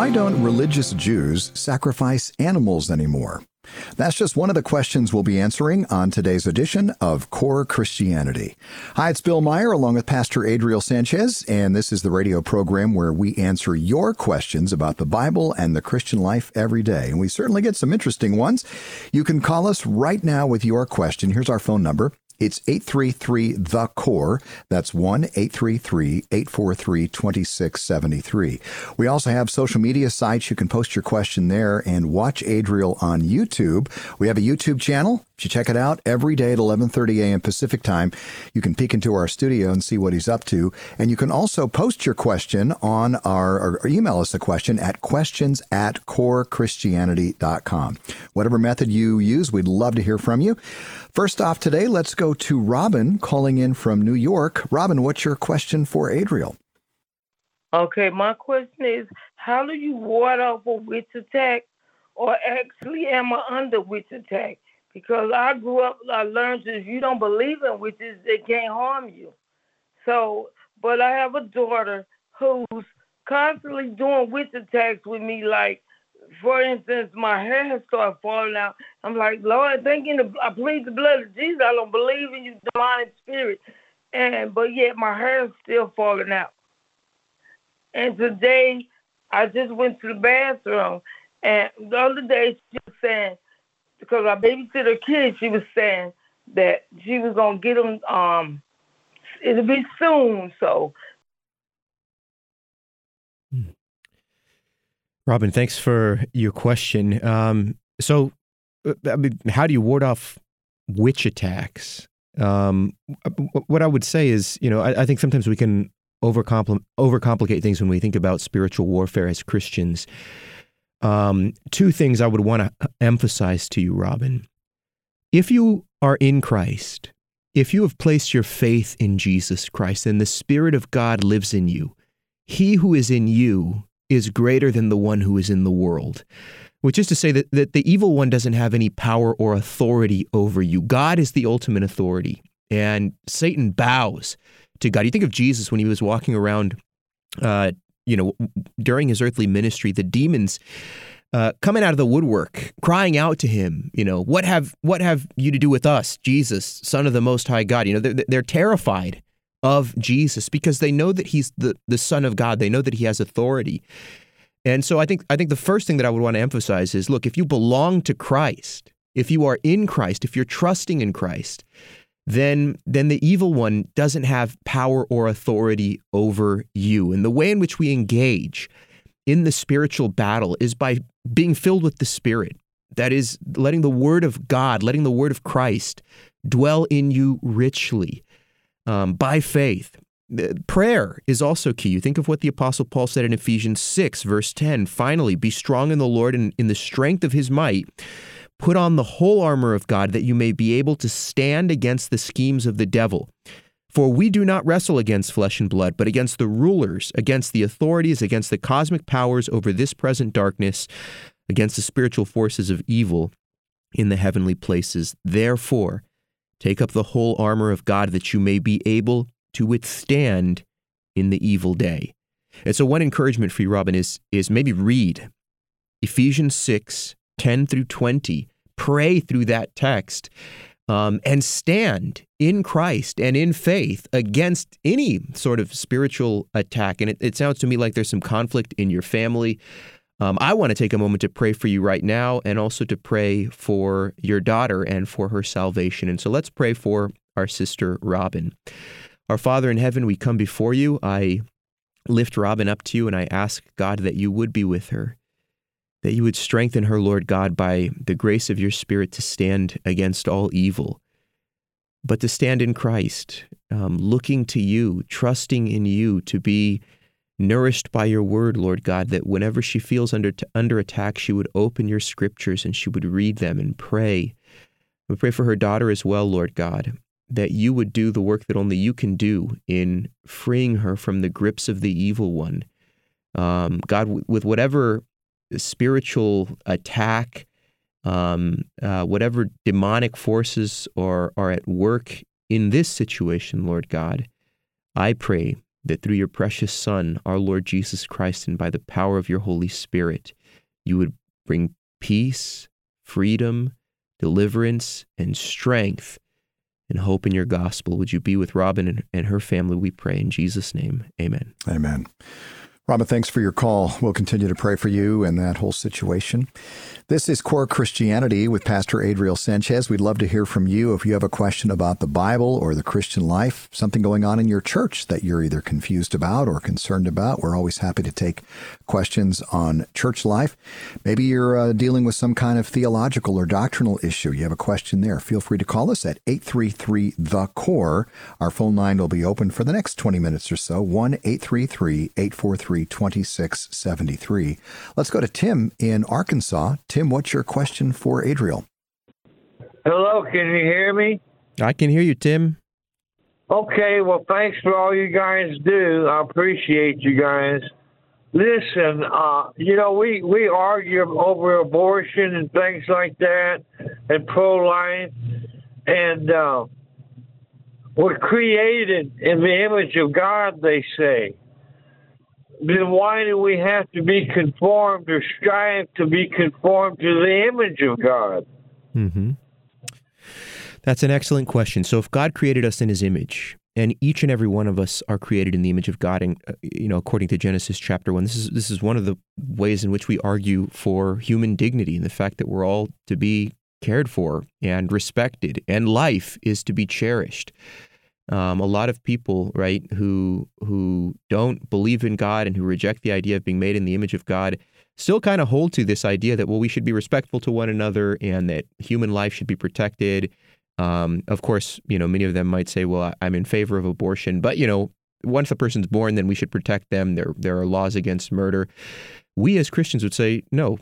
Why don't religious Jews sacrifice animals anymore? That's just one of the questions we'll be answering on today's edition of Core Christianity. Hi, it's Bill Meyer along with Pastor Adriel Sanchez, and this is the radio program where we answer your questions about the Bible and the Christian life every day. And we certainly get some interesting ones. You can call us right now with your question. Here's our phone number. It's 833-THE-CORE. That's 1-833-843-2673. We also have social media sites. You can post your question there and watch Adriel on YouTube. We have a YouTube channel. If you check it out every day at 11:30 a.m. Pacific time, you can peek into our studio and see what he's up to. And you can also post your question on or email us a question at questions@corechristianity.com. Whatever method you use, we'd love to hear from you. First off today, let's go to Robin calling in from New York. Robin, what's your question for Adriel? Okay, my question is, how do you ward off a witch attack, or actually am I under witch attack? Because I grew up, I learned that if you don't believe in witches, they can't harm you. So, but I have a daughter who's constantly doing witch attacks with me. Like, for instance, my hair has started falling out. I'm like, Lord, I plead the blood of Jesus. I don't believe in you, demonic spirit. But yet my hair is still falling out. And today, I just went to the bathroom, and the other day she was saying, because I babysit her kids, she was saying that she was going to get them, it'll be soon, so. Robin, thanks for your question. So, how do you ward off witch attacks? What I would say is, I think sometimes we can overcomplicate things when we think about spiritual warfare as Christians. Two things I would want to emphasize to you, Robin. If you are in Christ, if you have placed your faith in Jesus Christ and the Spirit of God lives in you, He who is in you is greater than the one who is in the world. Which is to say that the evil one doesn't have any power or authority over you. God is the ultimate authority, and Satan bows to God. You think of Jesus when he was walking around, during his earthly ministry, the demons coming out of the woodwork, crying out to him, what have you to do with us, Jesus, Son of the Most High God? They're terrified of Jesus because they know that he's the Son of God. They know that he has authority. And so I think the first thing that I would want to emphasize is, look, if you belong to Christ, if you are in Christ, if you're trusting in Christ, then the evil one doesn't have power or authority over you. And the way in which we engage in the spiritual battle is by being filled with the Spirit. That is, letting the Word of God, letting the Word of Christ dwell in you richly by faith. Prayer is also key. You think of what the Apostle Paul said in Ephesians 6, verse 10, finally, be strong in the Lord and in the strength of his might. Put on the whole armor of God that you may be able to stand against the schemes of the devil. For we do not wrestle against flesh and blood, but against the rulers, against the authorities, against the cosmic powers over this present darkness, against the spiritual forces of evil in the heavenly places. Therefore, take up the whole armor of God that you may be able to withstand in the evil day. And so one encouragement for you, Robin, is maybe read Ephesians 6, 10 through 20. Pray through that text and stand in Christ and in faith against any sort of spiritual attack. And it sounds to me like there's some conflict in your family. I want to take a moment to pray for you right now and also to pray for your daughter and for her salvation. And so let's pray for our sister, Robin. Our Father in heaven, we come before you. I lift Robin up to you, and I ask, God, that you would be with her, that you would strengthen her, Lord God, by the grace of your Spirit to stand against all evil, but to stand in Christ, looking to you, trusting in you, to be nourished by your word, Lord God, that whenever she feels under attack, she would open your scriptures and she would read them and pray. We pray for her daughter as well, Lord God, that you would do the work that only you can do in freeing her from the grips of the evil one. God, with whatever spiritual attack, whatever demonic forces are at work in this situation, Lord God, I pray that through your precious Son, our Lord Jesus Christ, and by the power of your Holy Spirit, you would bring peace, freedom, deliverance, and strength and hope in your gospel. Would you be with Robin and her family, we pray in Jesus' name. Amen. Amen. Robin, thanks for your call. We'll continue to pray for you and that whole situation. This is Core Christianity with Pastor Adriel Sanchez. We'd love to hear from you if you have a question about the Bible or the Christian life, something going on in your church that you're either confused about or concerned about. We're always happy to take questions on church life. Maybe you're dealing with some kind of theological or doctrinal issue. You have a question there. Feel free to call us at 833-THE-CORE. Our phone line will be open for the next 20 minutes or so, 1-833-843-2673. Let's go to Tim in Arkansas. Tim, what's your question for Adriel? Hello, can you hear me? I can hear you, Tim. Okay, well, thanks for all you guys do. I appreciate you guys. Listen, we argue over abortion and things like that and pro-life, and we're created in the image of God, they say. Then why do we have to be conformed or strive to be conformed to the image of God? Mm-hmm. That's an excellent question. So if God created us in his image, and each and every one of us are created in the image of God, and according to Genesis chapter 1, this is one of the ways in which we argue for human dignity and the fact that we're all to be cared for and respected, and life is to be cherished. A lot of people, right, who don't believe in God and who reject the idea of being made in the image of God still kind of hold to this idea that, well, we should be respectful to one another and that human life should be protected. Of course, many of them might say, well, I'm in favor of abortion, but, once a person's born, then we should protect them. There are laws against murder. We as Christians would say, no,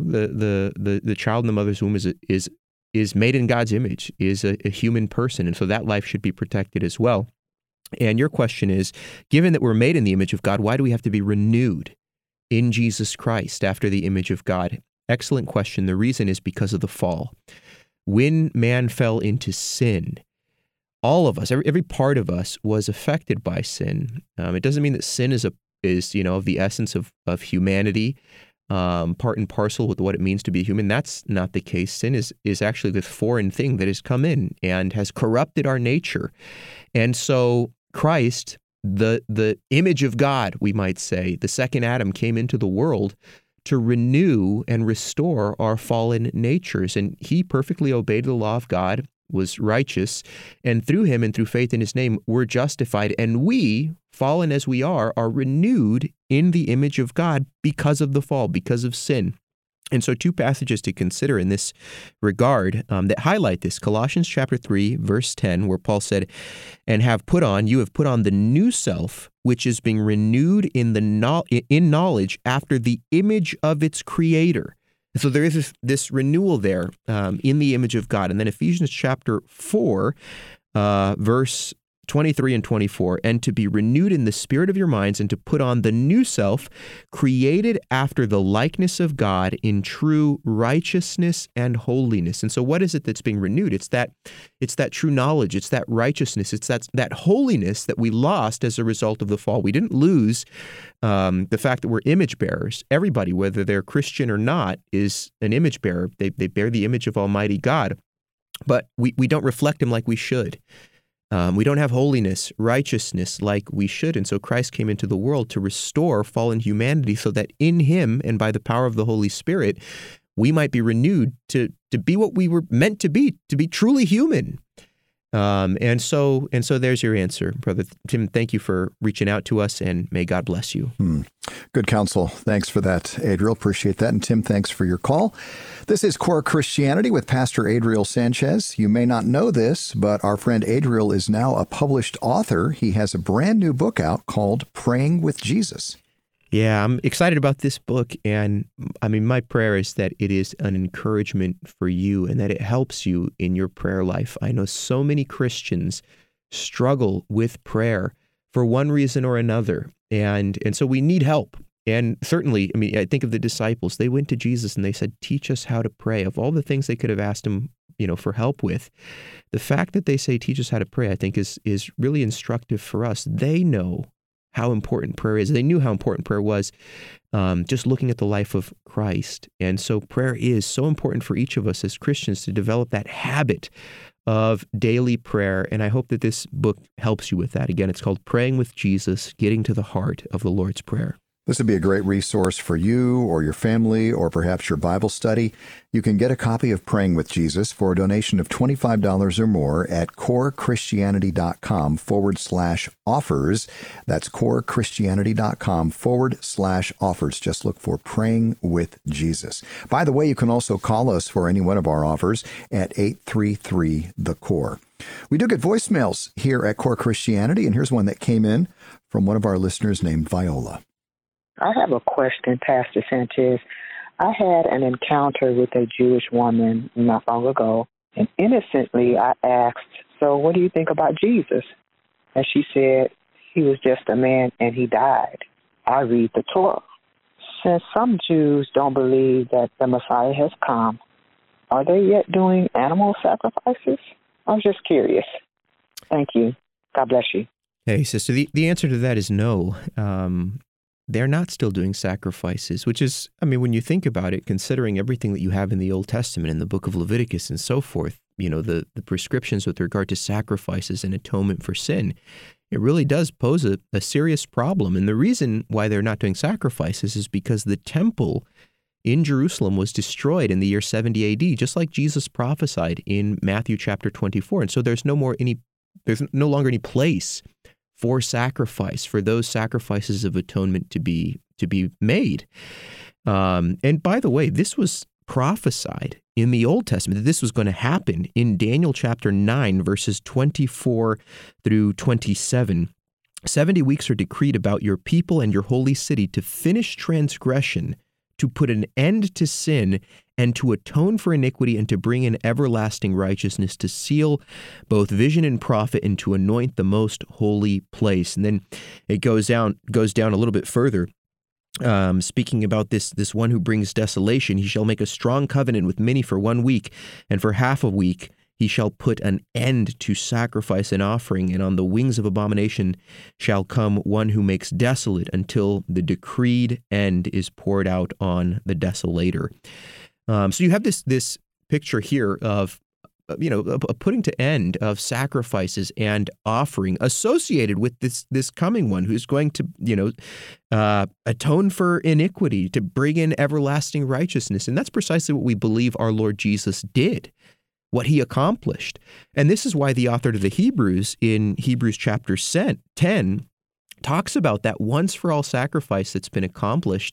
the child in the mother's womb is made in God's image, is a human person, and so that life should be protected as well. And your question is, given that we're made in the image of God, why do we have to be renewed in Jesus Christ after the image of God? Excellent question. The reason is because of the fall. When man fell into sin, all of us, every part of us was affected by sin. It doesn't mean that sin is of the essence of humanity, part and parcel with what it means to be human. That's not the case. Sin is actually this foreign thing that has come in and has corrupted our nature. And so Christ, the image of God, we might say, the second Adam, came into the world to renew and restore our fallen natures. And he perfectly obeyed the law of God, was righteous, and through him and through faith in his name, we're justified. And we, fallen as we are renewed in the image of God because of the fall, because of sin. And so two passages to consider in this regard that highlight this. Colossians chapter 3, verse 10, where Paul said, "And you have put on the new self, which is being renewed in knowledge after the image of its creator." And so there is this renewal there in the image of God. And then Ephesians chapter 4, verse 23 and 24, "And to be renewed in the spirit of your minds, and to put on the new self, created after the likeness of God in true righteousness and holiness." And so what is it that's being renewed? It's that true knowledge, it's that righteousness, it's that holiness that we lost as a result of the fall. We didn't lose the fact that we're image bearers. Everybody, whether they're Christian or not, is an image bearer. They bear the image of Almighty God, but we don't reflect him like we should. We don't have holiness, righteousness like we should. And so Christ came into the world to restore fallen humanity so that in him and by the power of the Holy Spirit, we might be renewed to be what we were meant to be truly human. And so there's your answer, Brother Tim. Thank you for reaching out to us, and may God bless you. Good counsel. Thanks for that, Adriel. Appreciate that. And Tim, thanks for your call. This is Core Christianity with Pastor Adriel Sanchez. You may not know this, but our friend Adriel is now a published author. He has a brand new book out called Praying with Jesus. Yeah, I'm excited about this book, and my prayer is that it is an encouragement for you and that it helps you in your prayer life. I know so many Christians struggle with prayer for one reason or another, and so we need help. And certainly, I think of the disciples. They went to Jesus and they said, "Teach us how to pray." Of all the things they could have asked him, for help with, the fact that they say, "Teach us how to pray," I think is really instructive for us. They know how important prayer is. They knew how important prayer was, just looking at the life of Christ. And so prayer is so important for each of us as Christians to develop that habit of daily prayer. And I hope that this book helps you with that. Again, it's called Praying with Jesus, Getting to the Heart of the Lord's Prayer. This would be a great resource for you or your family or perhaps your Bible study. You can get a copy of Praying with Jesus for a donation of $25 or more at corechristianity.com/offers. That's corechristianity.com/offers. Just look for Praying with Jesus. By the way, you can also call us for any one of our offers at 833-THE-CORE. We do get voicemails here at Core Christianity, and here's one that came in from one of our listeners named Viola. I have a question, Pastor Sanchez. I had an encounter with a Jewish woman not long ago, and innocently I asked, so what do you think about Jesus? And she said, he was just a man and he died. I read the Torah. Since some Jews don't believe that the Messiah has come, are they yet doing animal sacrifices? I was just curious. Thank you. God bless you. Hey, sister, the answer to that is no. They're not still doing sacrifices, which is, I mean, when you think about it, considering everything that you have in the Old Testament, in the book of Leviticus and so forth, the prescriptions with regard to sacrifices and atonement for sin, it really does pose a serious problem. And the reason why they're not doing sacrifices is because the temple in Jerusalem was destroyed in the year 70 AD, just like Jesus prophesied in Matthew chapter 24. And so there's no longer any place for sacrifice, for those sacrifices of atonement to be made. And by the way, this was prophesied in the Old Testament that this was going to happen in Daniel chapter 9, verses 24 through 27. 70 weeks are decreed about your people and your holy city to finish transgression, to put an end to sin, and to atone for iniquity, and to bring in everlasting righteousness, to seal both vision and prophet, and to anoint the most holy place. And then it goes down a little bit further, speaking about this one who brings desolation. He shall make a strong covenant with many for 1 week, and for half a week he shall put an end to sacrifice and offering, and on the wings of abomination shall come one who makes desolate until the decreed end is poured out on the desolator. So you have this picture here of, a putting to end of sacrifices and offering associated with this coming one who's going to, atone for iniquity, to bring in everlasting righteousness. And that's precisely what we believe our Lord Jesus did, what he accomplished. And this is why the author to the Hebrews in Hebrews chapter 10 talks about that once for all sacrifice that's been accomplished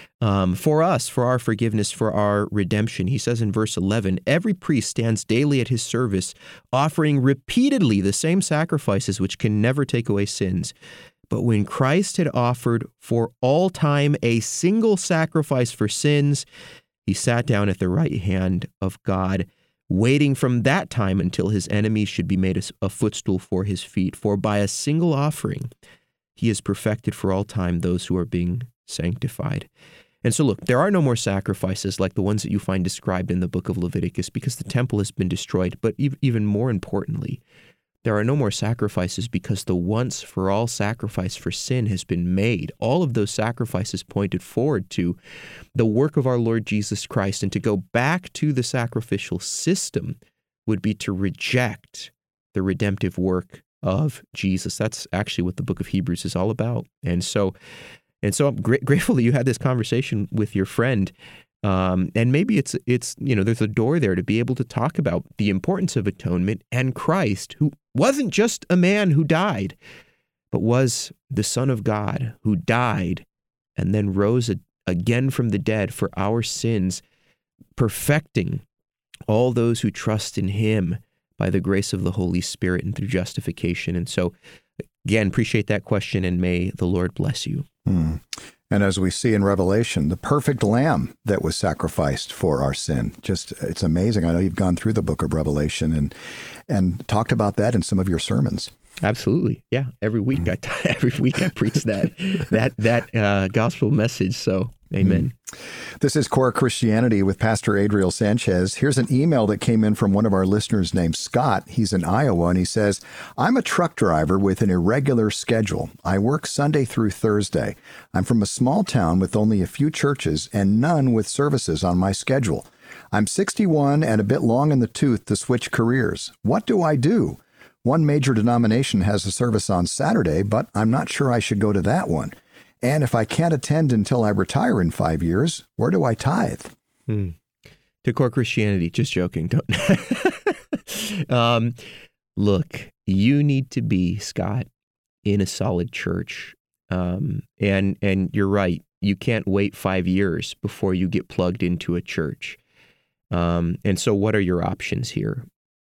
for us, for our forgiveness, for our redemption. He says in verse 11, every priest stands daily at his service, offering repeatedly the same sacrifices which can never take away sins. But when Christ had offered for all time a single sacrifice for sins, he sat down at the right hand of God, waiting from that time until his enemies should be made a footstool for his feet. For by a single offering, he has perfected for all time those who are being sanctified. And so look, there are no more sacrifices like the ones that you find described in the book of Leviticus because the temple has been destroyed. But even more importantly, there are no more sacrifices because the once for all sacrifice for sin has been made. All of those sacrifices pointed forward to the work of our Lord Jesus Christ, and to go back to the sacrificial system would be to reject the redemptive work of Jesus. That's actually what the book of Hebrews is all about. And so I'm grateful that you had this conversation with your friend. And maybe it's there's a door there to be able to talk about the importance of atonement and Christ, who wasn't just a man who died, but was the Son of God who died and then rose again from the dead for our sins, perfecting all those who trust in him by the grace of the Holy Spirit and through justification. And so, again, appreciate that question, and may the Lord bless you. And as we see in Revelation, the perfect lamb that was sacrificed for our sin. It's amazing. I know you've gone through the book of Revelation and talked about that in some of your sermons. Absolutely. Yeah. Every week I preach that gospel message. So Amen. This is Core Christianity with Pastor Adriel Sanchez. Here's an email that came in from one of our listeners named Scott. He's in Iowa, and he says, I'm a truck driver with an irregular schedule. I work Sunday through Thursday. I'm from a small town with only a few churches and none with services on my schedule. I'm 61 and a bit long in the tooth to switch careers. What do I do? One major denomination has a service on Saturday, but I'm not sure I should go to that one. And if I can't attend until I retire in 5 years, where do I tithe? To Core Christianity, just joking. Don't. Look, you need to be, Scott, in a solid church. And you're right. You can't wait 5 years before you get plugged into a church. And so what are your options here?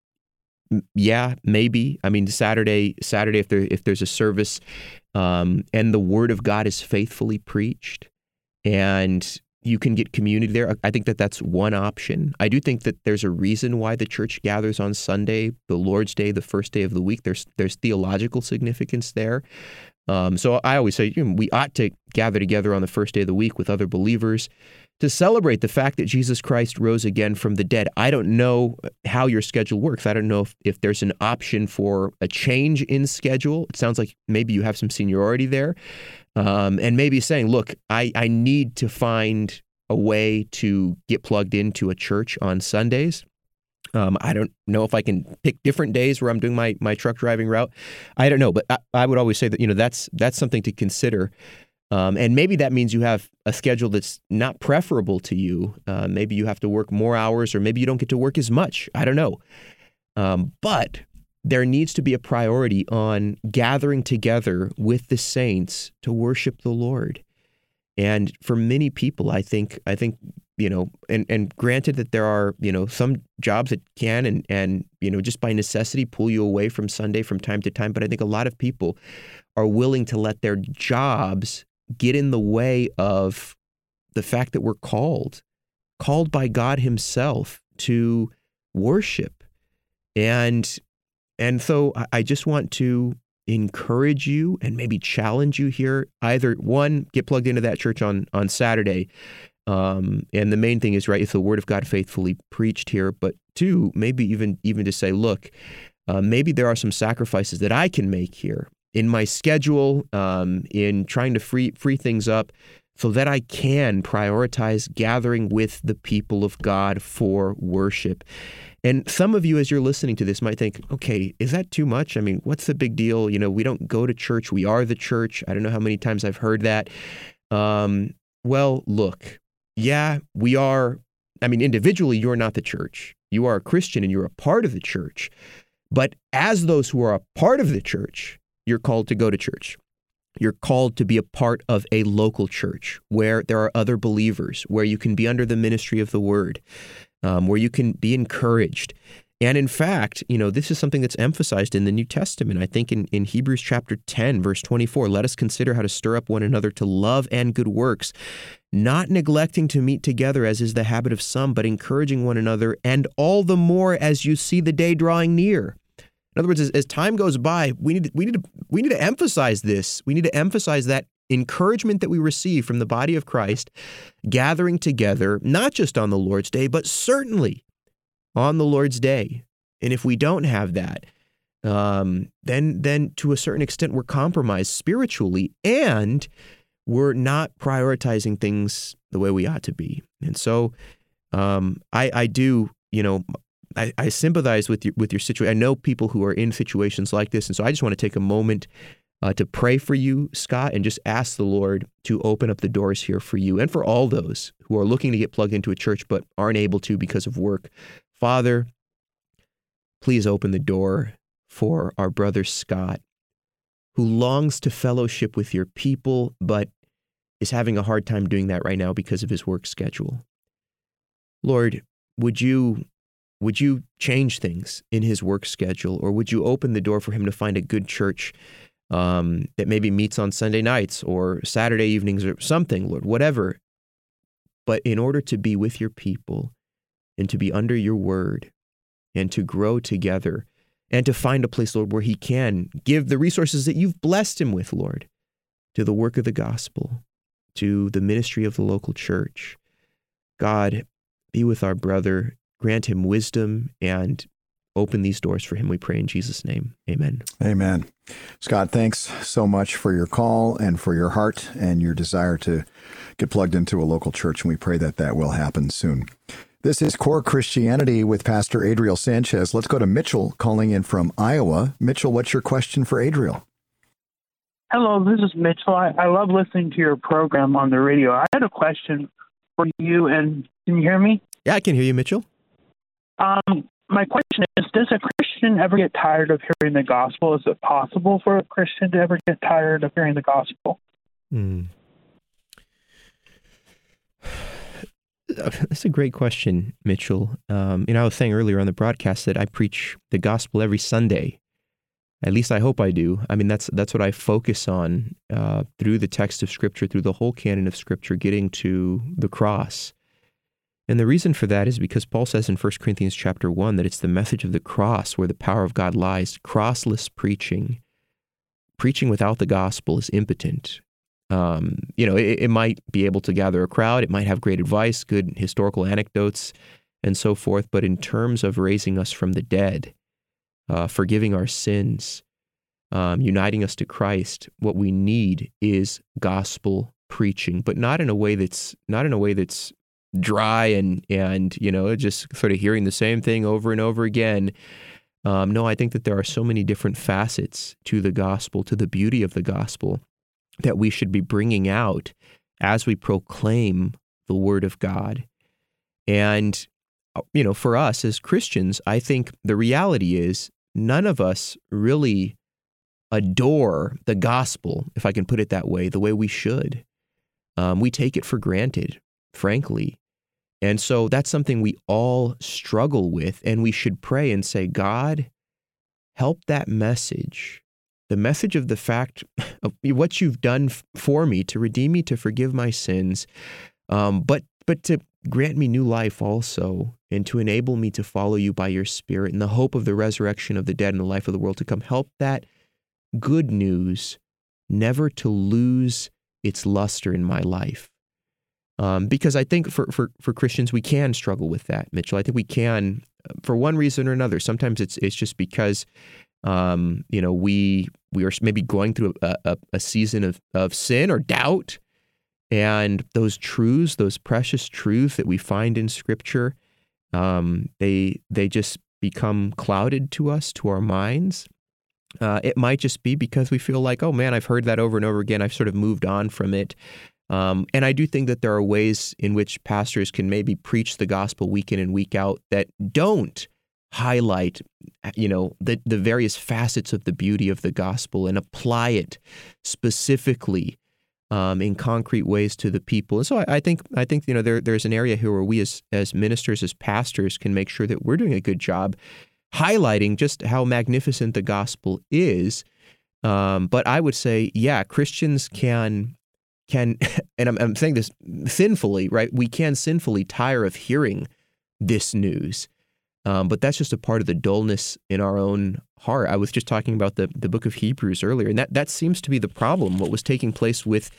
Yeah, maybe. I mean, Saturday, if there's a service and the Word of God is faithfully preached and you can get community there, I think that's one option. I do think that there's a reason why the church gathers on Sunday, the Lord's Day, the first day of the week. There's theological significance there. So I always say we ought to gather together on the first day of the week with other believers to celebrate the fact that Jesus Christ rose again from the dead. I don't know how your schedule works. I don't know if there's an option for a change in schedule. It sounds like maybe you have some seniority there. And maybe saying, look, I need to find a way to get plugged into a church on Sundays. I don't know if I can pick different days where I'm doing my truck driving route. I don't know, but I would always say that, that's something to consider. And maybe that means you have a schedule that's not preferable to you. Maybe you have to work more hours, or maybe you don't get to work as much. I don't know. But there needs to be a priority on gathering together with the saints to worship the Lord. And for many people, I think, and granted that there are, some jobs that can and just by necessity pull you away from Sunday from time to time. But I think a lot of people are willing to let their jobs get in the way of the fact that we're called by God Himself to worship. And so I just want to encourage you and maybe challenge you here. Either one, get plugged into that church on Saturday. And the main thing is, right, it's the Word of God faithfully preached here. But two, maybe even to say, look, maybe there are some sacrifices that I can make here in my schedule, in trying to free things up so that I can prioritize gathering with the people of God for worship. And some of you, as you're listening to this, might think, okay, is that too much? I mean, what's the big deal? We don't go to church. We are the church. I don't know how many times I've heard that. Well, look, yeah, we are. I mean, individually, you're not the church. You are a Christian and you're a part of the church. But as those who are a part of the church, you're called to go to church. You're called to be a part of a local church where there are other believers, where you can be under the ministry of the Word, where you can be encouraged. And in fact, this is something that's emphasized in the New Testament. I think in Hebrews chapter 10, verse 24, let us consider how to stir up one another to love and good works, not neglecting to meet together as is the habit of some, but encouraging one another, and all the more as you see the day drawing near. In other words, as time goes by, we need to emphasize this. We need to emphasize that encouragement that we receive from the body of Christ, gathering together, not just on the Lord's Day, but certainly on the Lord's Day. And if we don't have that, then to a certain extent we're compromised spiritually, and we're not prioritizing things the way we ought to be. And so I do, I sympathize with your situation. I know people who are in situations like this. And so I just want to take a moment to pray for you, Scott, and just ask the Lord to open up the doors here for you and for all those who are looking to get plugged into a church but aren't able to because of work. Father, please open the door for our brother Scott, who longs to fellowship with your people but is having a hard time doing that right now because of his work schedule. Lord, would you change things in his work schedule, or would you open the door for him to find a good church that maybe meets on Sunday nights or Saturday evenings or something, Lord, whatever. But in order to be with your people and to be under your word and to grow together and to find a place, Lord, where he can give the resources that you've blessed him with, Lord, to the work of the gospel. to the ministry of the local church. God, be with our brother, grant him wisdom, and open these doors for him, we pray in Jesus' name. Amen. Amen. Scott, thanks so much for your call and for your heart and your desire to get plugged into a local church, and we pray that that will happen soon. This is Core Christianity with Pastor Adriel Sanchez. Let's go to Mitchell calling in from Iowa. Mitchell, what's your question for Adriel? Hello, this is Mitchell. I love listening to your program on the radio. I had a question for you, and can you hear me? Yeah, I can hear you, Mitchell. My question is, does a Christian ever get tired of hearing the gospel? Is it possible for a Christian to ever get tired of hearing the gospel? That's a great question, Mitchell. I was saying earlier on the broadcast that I preach the gospel every Sunday. At least I hope I do. I mean, that's what I focus on through the text of Scripture, through the whole canon of Scripture, getting to the cross. And the reason for that is because Paul says in 1 Corinthians chapter 1 that it's the message of the cross where the power of God lies. Crossless preaching without the gospel is impotent. It might be able to gather a crowd. It might have great advice, good historical anecdotes, and so forth. But in terms of raising us from the dead, forgiving our sins, uniting us to Christ, what we need is gospel preaching, but not in a way that's dry and just sort of hearing the same thing over and over again. No, I think that there are so many different facets to the gospel, to the beauty of the gospel, that we should be bringing out as we proclaim the Word of God. And, for us as Christians, I think the reality is none of us really adore the gospel, if I can put it that way we should. We take it for granted, frankly. And so that's something we all struggle with, and we should pray and say, God, help that message, the message of the fact of what you've done for me to redeem me, to forgive my sins, but to grant me new life also, and to enable me to follow you by your Spirit in the hope of the resurrection of the dead and the life of the world to come. Help that good news never to lose its luster in my life. Because I think for Christians, we can struggle with that, Mitchell. I think we can, for one reason or another. Sometimes it's just because, we are maybe going through a season of sin or doubt, and those truths, those precious truths that we find in Scripture, they just become clouded to us, to our minds. It might just be because we feel like, oh man, I've heard that over and over again. I've sort of moved on from it. And I do think that there are ways in which pastors can maybe preach the gospel week in and week out that don't highlight, the various facets of the beauty of the gospel and apply it specifically in concrete ways to the people. And so I think there's an area here where we as ministers, as pastors, can make sure that we're doing a good job highlighting just how magnificent the gospel is. But I would say, yeah, Christians can, and I'm saying this sinfully, right? We can sinfully tire of hearing this news, but that's just a part of the dullness in our own heart. I was just talking about the book of Hebrews earlier, and that seems to be the problem. What was taking place with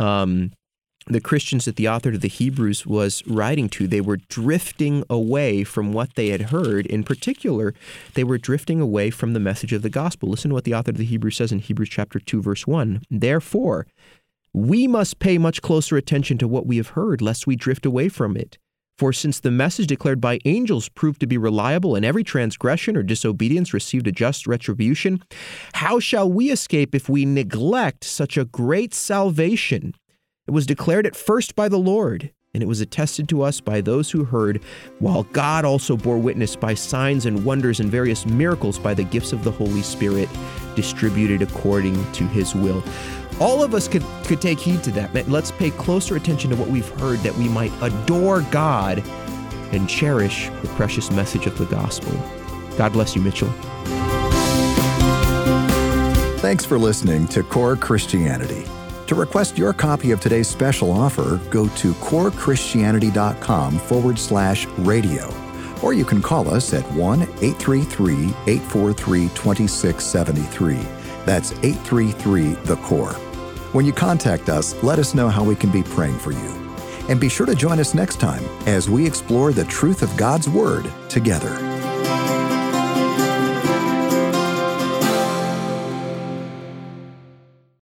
the Christians that the author of the Hebrews was writing to, they were drifting away from what they had heard. In particular, they were drifting away from the message of the gospel. Listen to what the author of the Hebrews says in Hebrews chapter 2, verse 1. Therefore, we must pay much closer attention to what we have heard, lest we drift away from it. For since the message declared by angels proved to be reliable, and every transgression or disobedience received a just retribution, how shall we escape if we neglect such a great salvation? It was declared at first by the Lord, and it was attested to us by those who heard, while God also bore witness by signs and wonders and various miracles by the gifts of the Holy Spirit distributed according to his will. All of us could take heed to that. Let's pay closer attention to what we've heard, that we might adore God and cherish the precious message of the gospel. God bless you, Mitchell. Thanks for listening to Core Christianity. To request your copy of today's special offer, go to corechristianity.com/radio, or you can call us at 1-833-843-2673. That's 833-THE-CORE. When you contact us, let us know how we can be praying for you. And be sure to join us next time as we explore the truth of God's Word together.